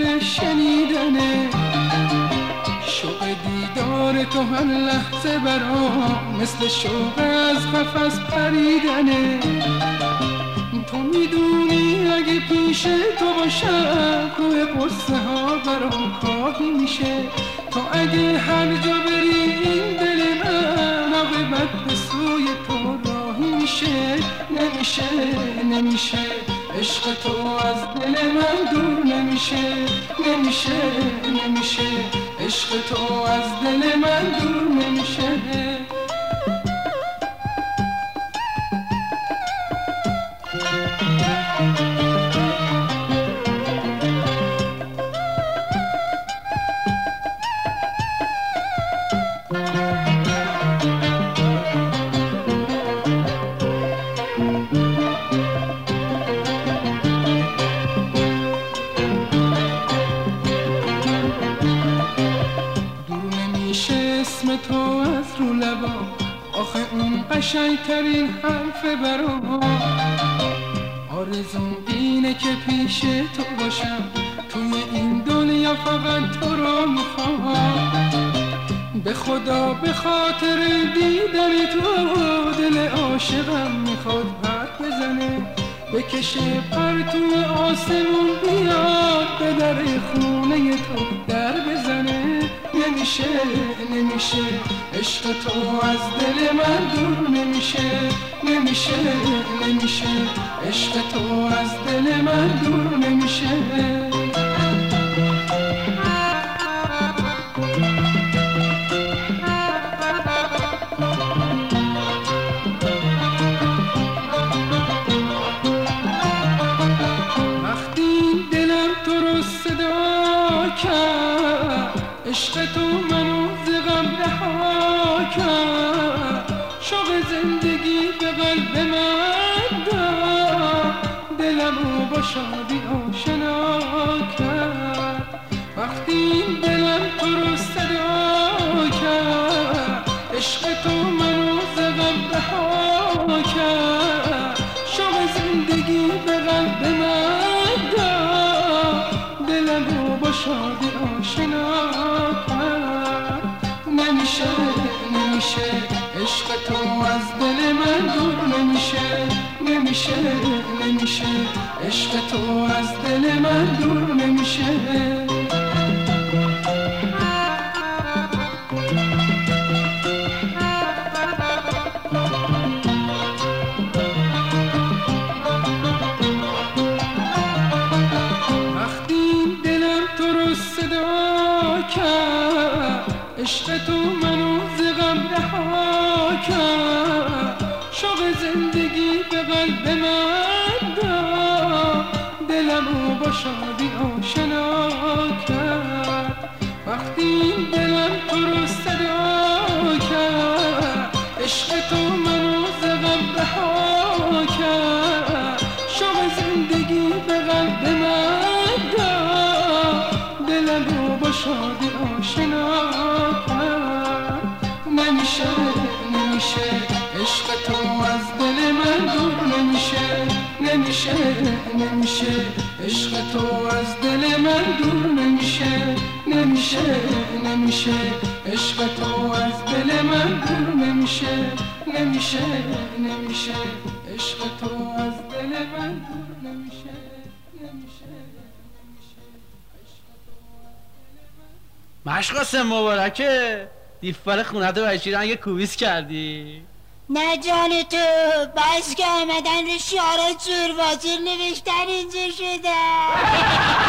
خاطر شنیدنه، شوق دیدار تو هر لحظه برام مثل شوق از قفس پریدنه. تو میدونی اگه پیش تو باشم کوه قصه ها برام کاهی میشه. تو اگه هر جا بری این دل من عاقبت به سوی تو راهی میشه. نمیشه عشق تو از دل من دور نمیشه. نمیشه عشق تو از دل من دور نمیشه. قشنگترین حرف برام آرزوم اینه که پیش تو باشم، توی این دنیا فقط تو رو میخوام. به خدا به خاطر دیدن تو دل عاشقم میخواد پر بزنه، بکشه پرتو آسمون بیاد به در خونه تو در بزنه. نمیشه عشق تو از دل من دور نمیشه. نمیشه عشق تو از دل من دور نمیشه. وقتی دلم تو رو صدا کرد، عشق تو منو ز غم رها کرد، شوق زندگی به قلب من داد، دلمو با شادی آشنا کرد. وقتی دلم تو رو صدا کرد، عشق تو منو ز غم رها کرد، شوق زندگی به قلب من داد، دلمو با شادی آشنا کرد. نمیشه عشق تو از دل من دور نمیشه. نمیشه عشق تو از دل من دور نمیشه. عشق تو منو ز غم رها کرد، شوق زندگی به قلب من داد، دلمو با شادی آشنا کرد. وقتی دلم تو رو صدا کرد، عشق تو منو ز غم رها کرد، شوق زندگی به قلب من داد، دلمو با شادی آشنا کرد. نمیشه عشق تو از دل من دور نمیشه. نمیشه عشق تو از دل من دور نمیشه. نمیشه عشق تو از دل من دور نمیشه. نمیشه عشق تو از دل من دور نمیشه. مشقاسم مبارکه دیفبار خونه تو بشیرن یه کوبیس کردی؟ نه جان تو بس که آمدن رو شعارات جور نوشتن اینجا شده.